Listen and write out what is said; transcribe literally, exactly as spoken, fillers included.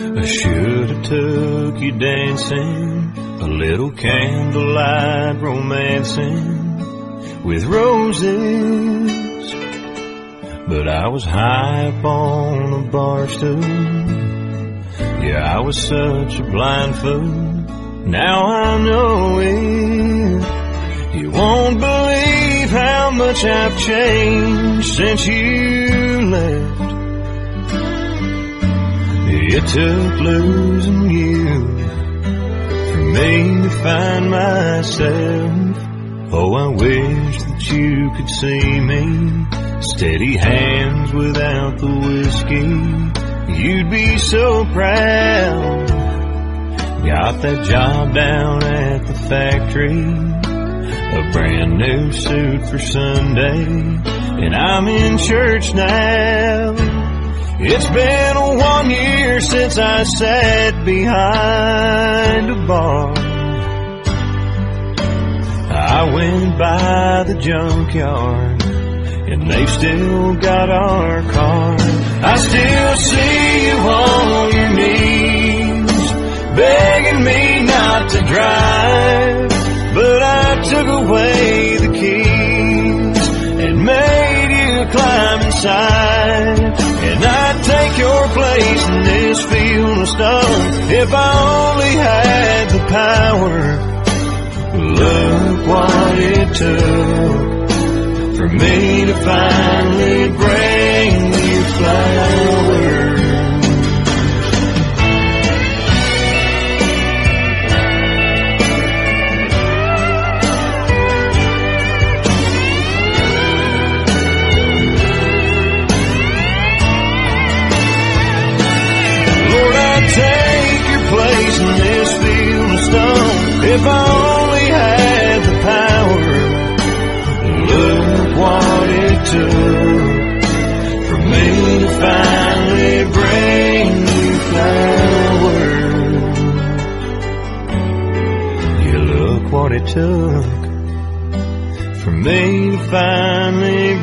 I should have took you dancing, a little candlelight romancing with roses, but I was high up on a bar stool. Yeah, I was such a blind fool. Now I know it. You won't believe how much I've changed since you left. It took losing you for me to find myself. Oh, I wish that you could see me, steady hands without the whiskey. You'd be so proud. Got that job down at the factory, a brand new suit for Sunday, and I'm in church now. It's been one year since I sat behind a bar. I went by the junkyard, and they've still got our car. I still see you on your knees, begging me not to drive, but I took away the keys and made you climb inside. And I'd take your place in this field of stone if I only had the power. Look what it took for me to finally bring you flowers. Take your place in this field of stone if I only had the power. Look what it took for me to finally bring you flowers. Yeah, look what it took for me to finally